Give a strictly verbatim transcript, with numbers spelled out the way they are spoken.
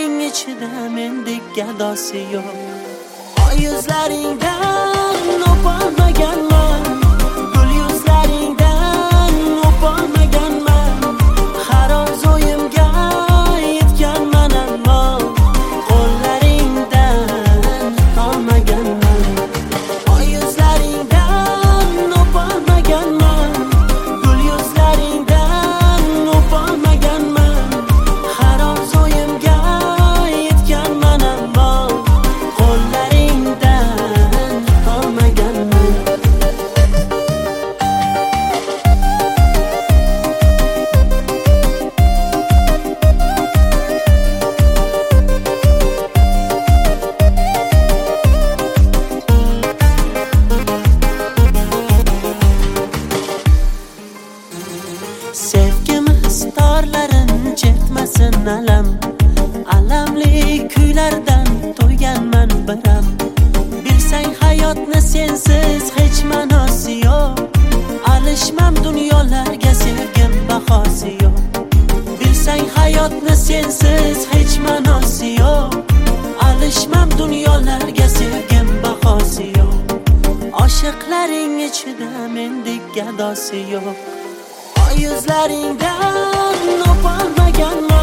Oshiqlaring ichida mendek gadosi yo'q. Oy yuzlaringdan o'polmaganman, gul yuzlaringdan o'polmaganman. Har oz o'yimga yetganman, ammo qo'llaringdan tolmaganman. Oy yuzlaringdan o'polmaganman, gul yuzlaringdan o'polmaganman. Har oz o'yimga yetganman, ammo qo'llaringdan tolmaganman. Sevgimiz torlarin chertmasin alam, alamli kuylardan to'yganman biram. Bilsang hayotni sensiz hech ma'nosi yo'q. Alishmam dunyolarga, sevgim bahosi yo'q. Bilsang hayotni sensiz hech ma'nosi yo'q. Alishmam dunyolarga, sevgim bahosi yo'q. Oshiqlaring ichida mendek gadosi yo'q. Oy yuzlaringdan o'polmaganman,